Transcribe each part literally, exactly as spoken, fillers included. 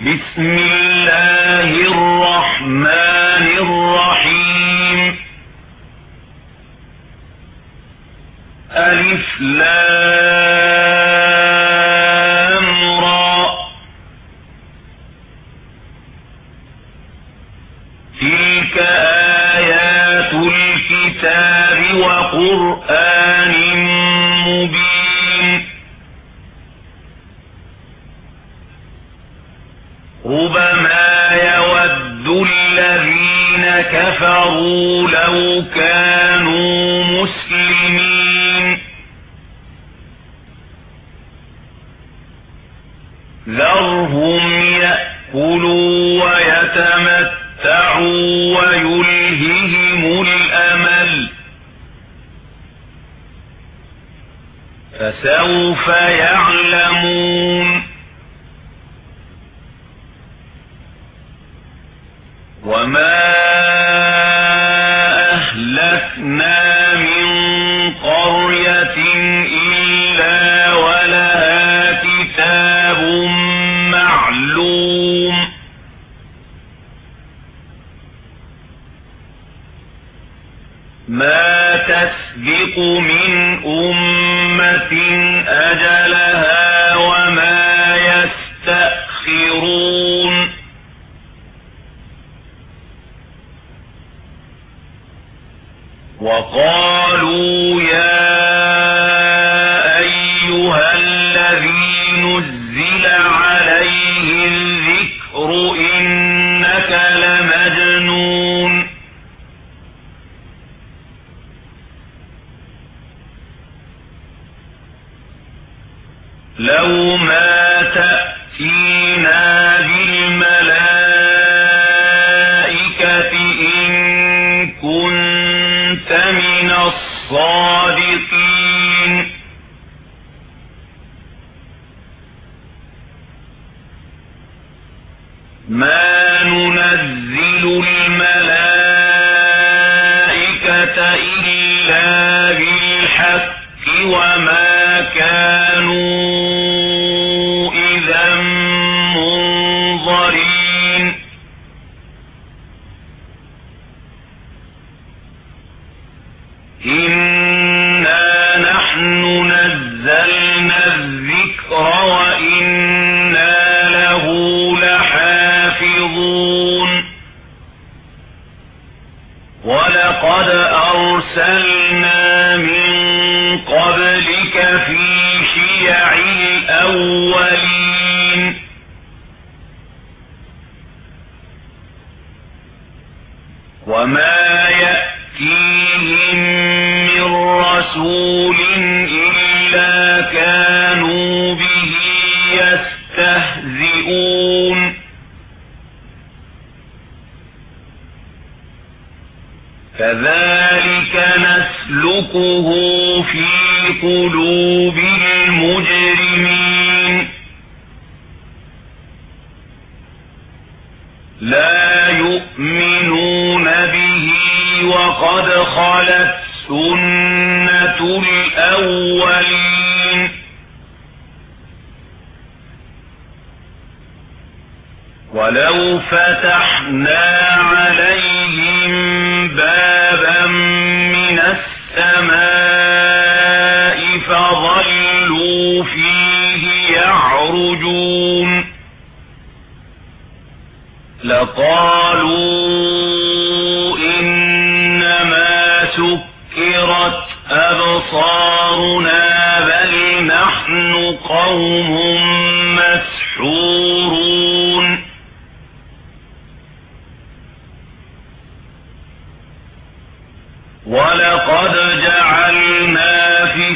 بسم الله الرحمن الرحيم. ألف لام را. تلك آيات الكتاب وقرآن مبين. ربما يود الذين كفروا لو كانوا مسلمين. ذرهم يأكلوا ويتمتعوا ويلههم الأمل، فسوف يعلمون. وما أهلكنا من قرية إلا ولها كتاب معلوم. ما تسبق من أمة أجلها وما يستأخرون. وقالوا يا أيها الذي نزل عليه الذكر إنك لمجنون. لو ما تأتينا بالملائكة إن كنت من الصادقين. ما ننزل الملائكة إلا بالحق وما كانوا إذا منظرين. إنا نحن نزلنا الذكر وإنا له لحافظون. ولقد أرسلنا من قبلك في شيع الأولين. وما يأتيهم من رسول إلا كانوا به يستهزئون. كذلك نسلكه في قلوب المجرمين. لا يؤمنون به وقد خلت سنة الأولين. ولو فتحنا عليهم بابا من السماء فظلوا فيه يعرجون لقالوا إنما سكرت أبصارنا بل نحن قوم مسحورون. ولقد جعلنا في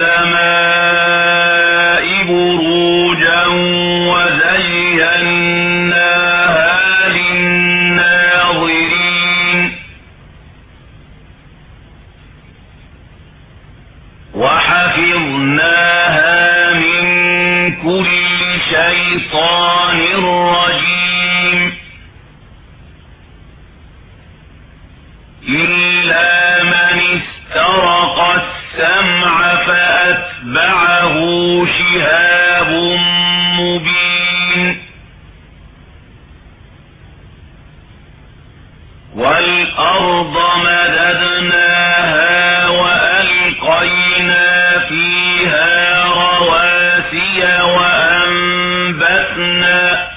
السماء بروجا وزيناها للناظرين وحفظناها من كل شيطان رجيم إلا من استرق السمع فأتبعه شهاب مبين. وأنبتنا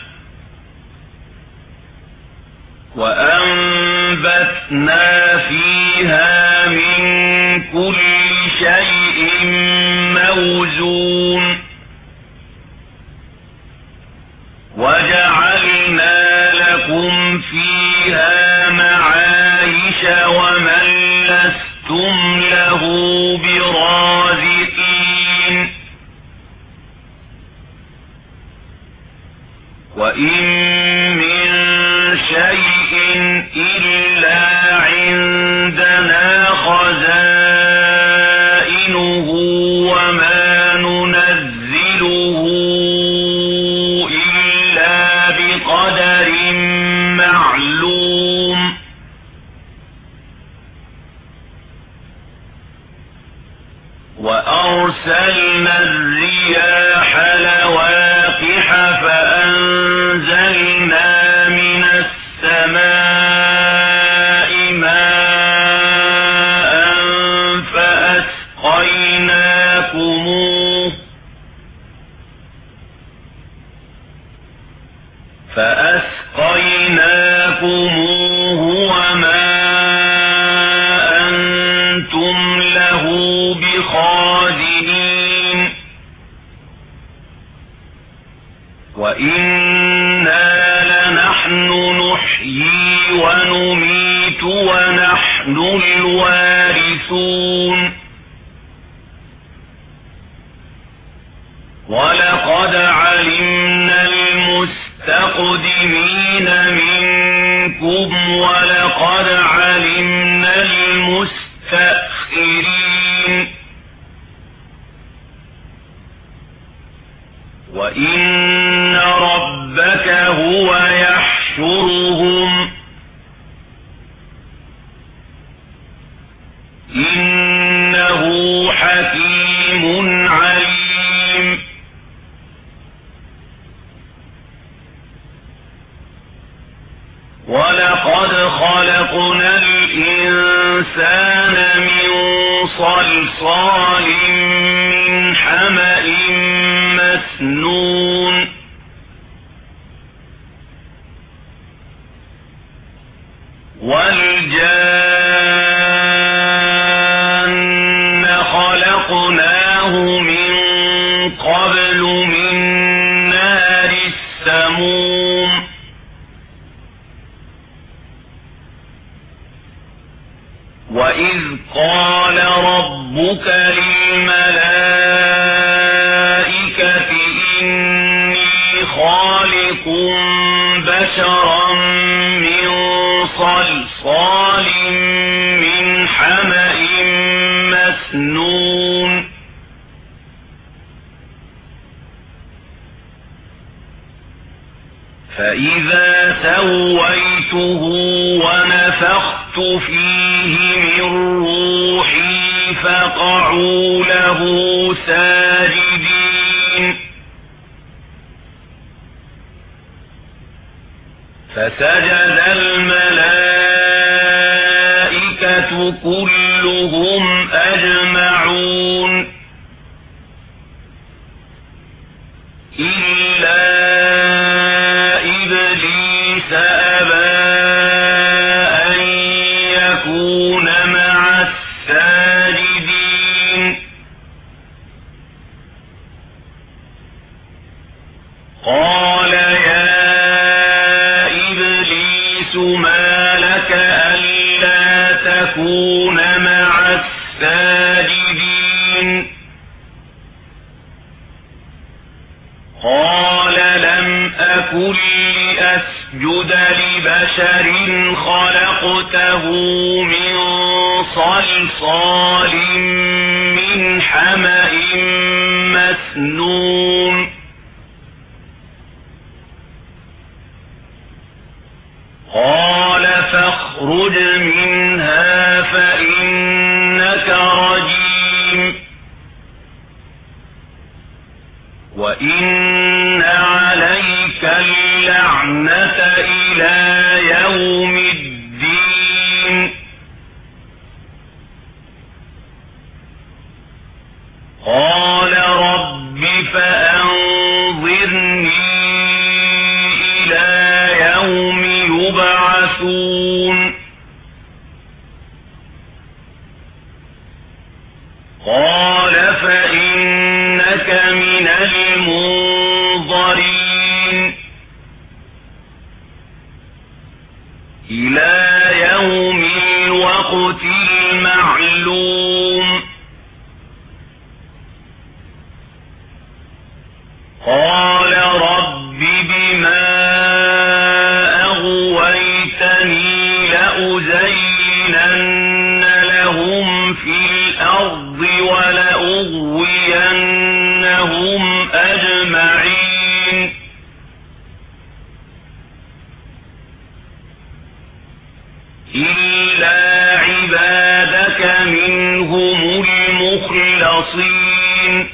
وأنبتنا فيها من كل شيء موزون وجعلنا لكم فيها معايش ومن لستم له برازقين وإن من شيء إلا عندنا خزائنه وما ننزله إلا بقدر معلوم وأرسلنا الرياح لواقح فأنزلنا من السماء ماء فأسقيناكموه فأسقيناكموه وما أنتم له بخازنين وإنا لنحن نحيي ونميت ونحن الوارثون ولقد علمنا المستقدمين منكم ولقد علمنا المستأخرين وإن ربك هو يحشرهم إنه حكيم عليم ولقد خلقنا الإنسان من صلصال من حمأ مسنون والجان خلقناه من قبل من نار السموم وإذ قال ربك للملائكة إني خالق بشرا من صلصال من حمأ مسنون فإذا سويته ونفخت فيه من روحي فقعوا له ساجدين فسجد الملائكة كلهم أجمعون إلا إبليس أبى أن يكون مع الساجدين قال يا إبليس ما لك ألا تكون مع الساجدين قال لم أكن لأسجد لبشر خلقته من صلصال من حمأ مسنون قال فاخرج منها فإنك رجيم وإن عليك اللعنة إلى يوم الدين قال رب فأنظرني يبعثون قال فإنك من المنظرين إلى يوم الوقت المعلوم قال رب بما أغويتني لأزينن لهم في الأرض ولأغوينهم أجمعين إلا عبادك منهم المخلصين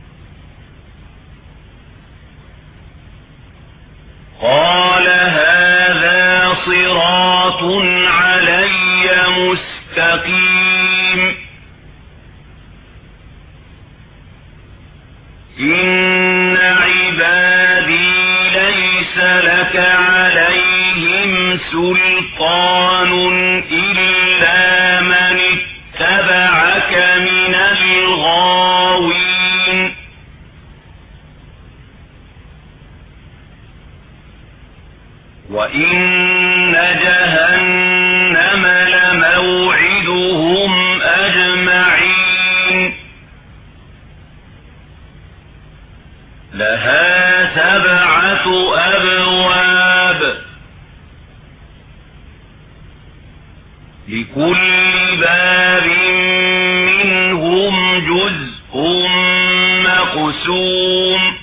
قال هذا صراط علي مستقيم إن عبادي ليس لك عليهم سلطان إلا من اتبعك من الغاوين وإن جهنم لموعدهم أجمعين لها سبعة أبواب لكل باب منهم جزء مقسوم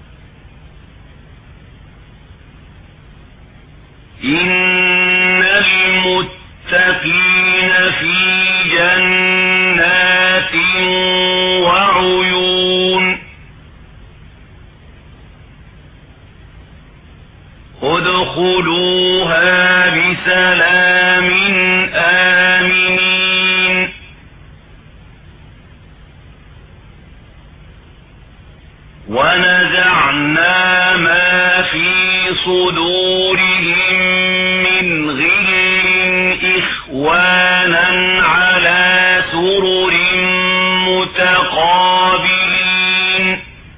إن المتقين في جنات وعيون ادخلوها بسلام آمنين ونزعنا ما في صدورهم من غل إخوانا على سرر متقابلين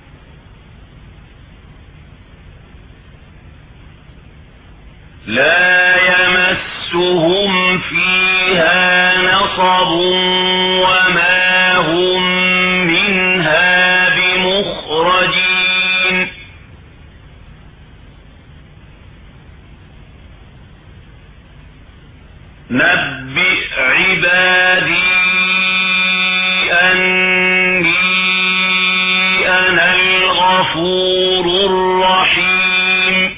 لا يمسهم فيها نصب وما هم منها بمخرجين نبئ عبادي أني أنا الغفور الرحيم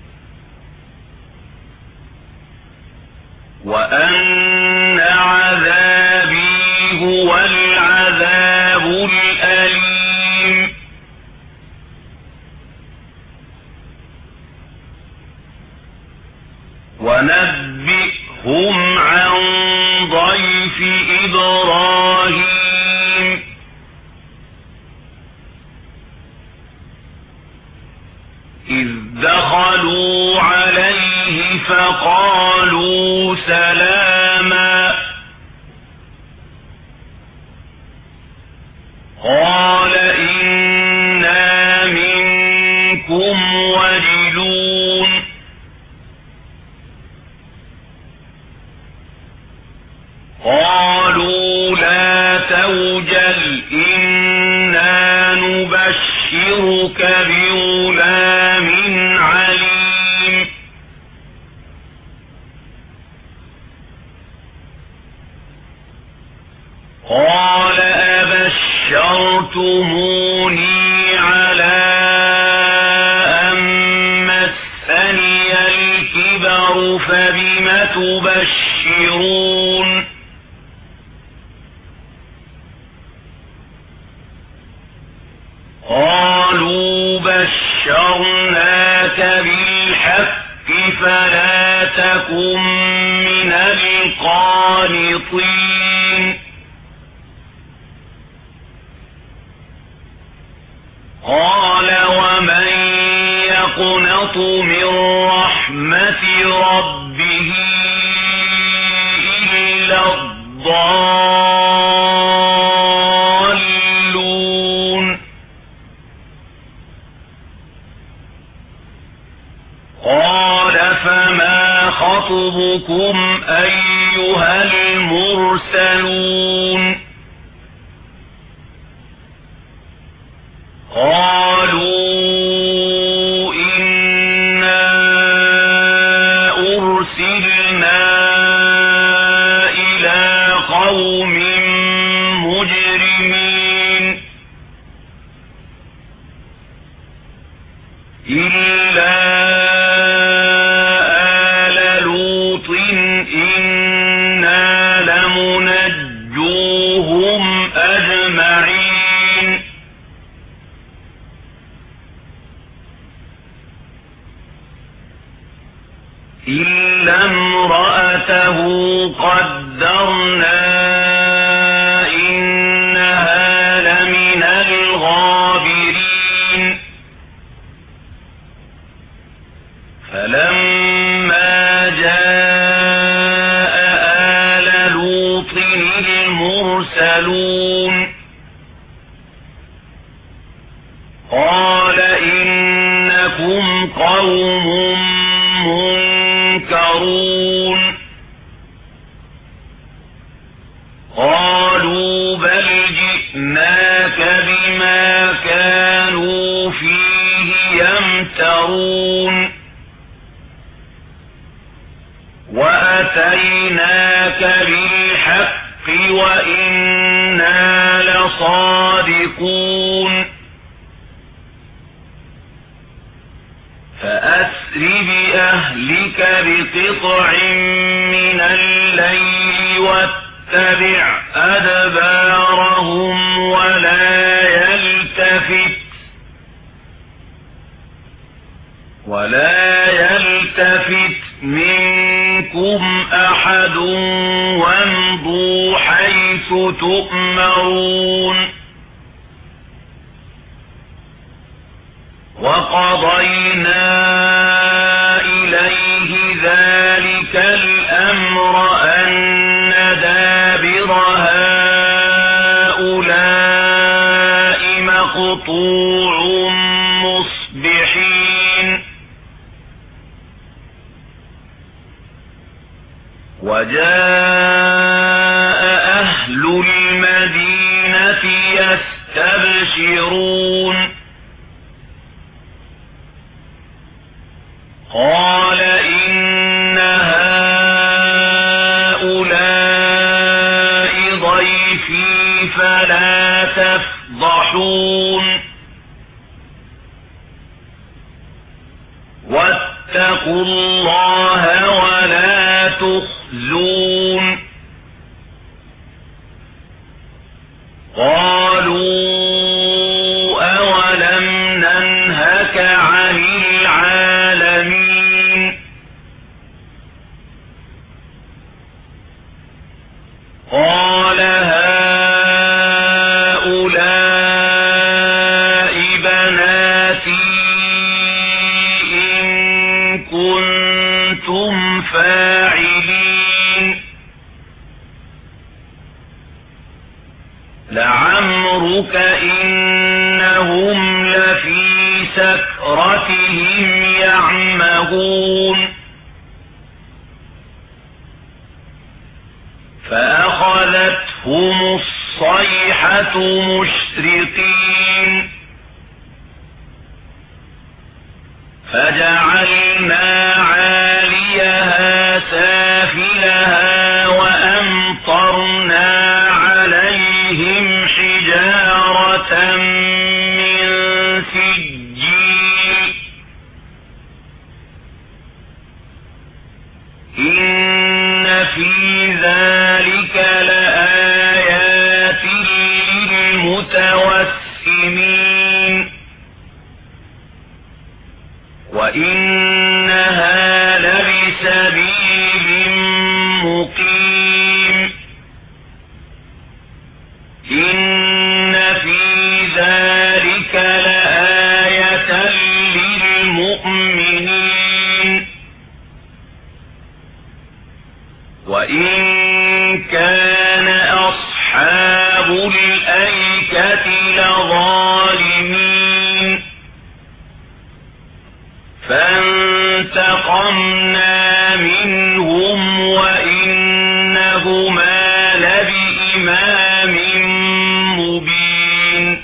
وأن عذابي هو العذاب الأليم ونبئهم عن ضيف إبراهيم إذ دخلوا عليه فقالوا سلاما قال إنا منكم وجلون قالوا لا توجل إنا نبشرك بغلام عليم قال أبشرتموني على أن مسني الكبر فبم تبشرون قالوا بشرناك بالحق فلا تكن من القانطين قال ومن يقنط من رحمة ربه إلا الضالون قال فما خطبكم أيها المرسلون قالوا إنا أرسلنا إلى قوم مجرمين إلا آل لوط إنا لمنجوهم أجمعين إلا امرأته قدرنا إنها لمن الغابرين فلما جاء آل لوط المرسلون قال إنكم قوم منكرون قالوا بل جئناك بما كانوا فيه يمترون وأتيناك بالحق وإنا لصادقون فأسر بأهلك بقطع من الليل واتبع أدبارهم ولا يلتفت ولا يلتفت منكم أحد وامضوا حيث تؤمرون وقضينا إليه ذلك الأمر أن دابر هؤلاء مقطوع مصبحين وجاء أهل المدينة يستبشرون قال إن هؤلاء ضيفي فلا تفضحون واتقوا الله ولا تخزون قالوا أولم ننهك عن العالمين قال هؤلاء بناتي إن كنتم فاعلين لعمرك إنهم لفي سكرتهم يعمهون فأخذتهم الصيحة مشرقين فجعلنا عاليها سافلها وأمطرنا عليهم حجارة من سجيل إن في ذلك لآيات للمتوسمين وإنها لبسبيل مقيم إن في ذلك لآية للمؤمنين وإن كان أصحاب الأيكة لظالمين فانتقمنا منهم وإنهما لبإمام مبين.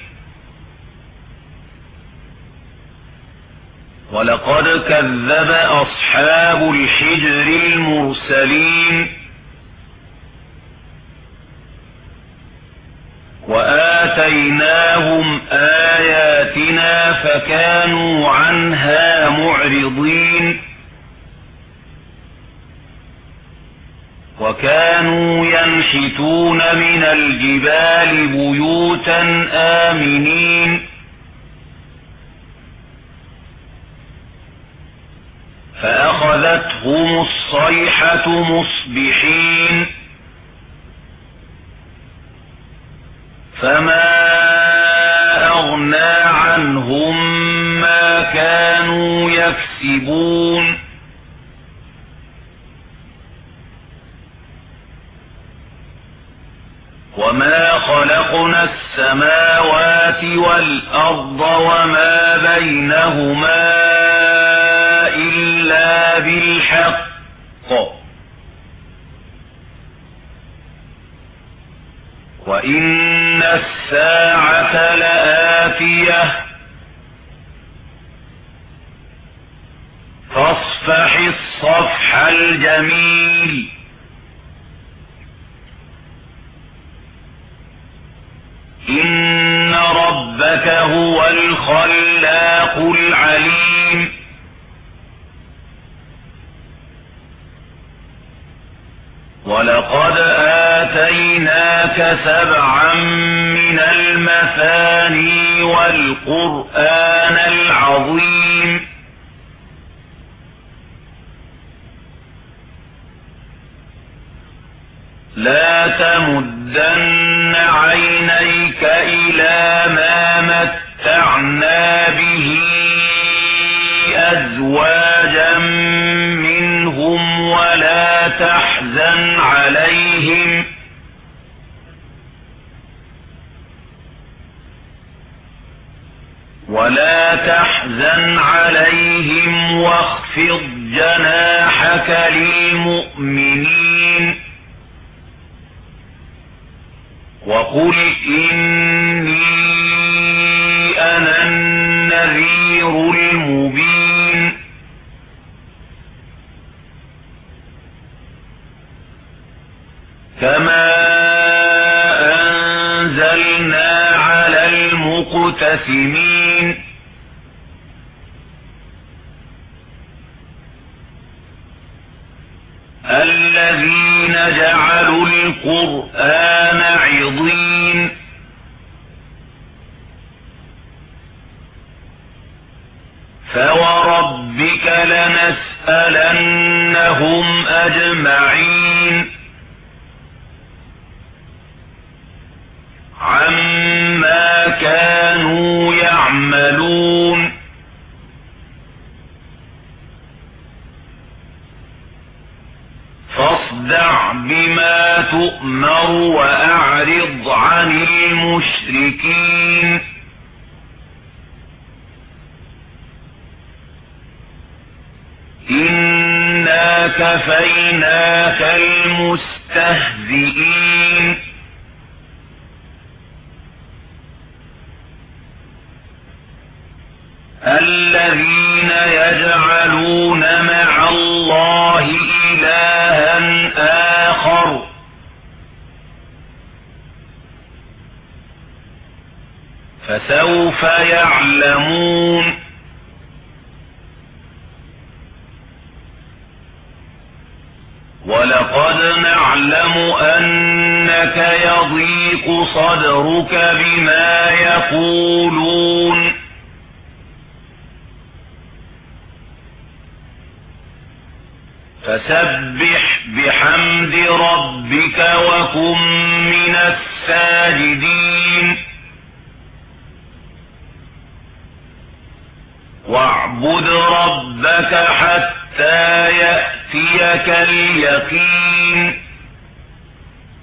ولقد كذب أصحاب الحجر المرسلين وآتيناهم آياتنا فكانوا عنها معرضين وكانوا ينحتون من الجبال بيوتا آمنين فأخذتهم الصيحة مصبحين فما أغنى عنهم ما كانوا يكسبون وما خلقنا السماوات والأرض وما بينهما إلا بالحق وإن الساعة لآتية فاصفح الصفح الجميل إن ربك هو الخلاق العليم ولقد آتيناك سبعا من المثاني والقرآن العظيم لا تمدن عينيك إلى ما متعنا به أزواجا منهم ولا تحزن عليهم ولا تحزن عليهم واخفض جناحك للمؤمنين وقل إني أنا النذير المبين كما أنزلنا على المقتسمين الذين جعلوا القرآن عضين فوربك لنسألنهم أجمعين عما كانوا يعملون فاصدع بما تؤمر وأعرض عن المشركين إنا كفيناك المستهزئين الذين يجعلون مع الله إلها آخر فسوف يعلمون ولقد نعلم أنك يضيق صدرك بما يقولون فسبح بحمد ربك وكن من الساجدين واعبد ربك حتى يأتيك اليقين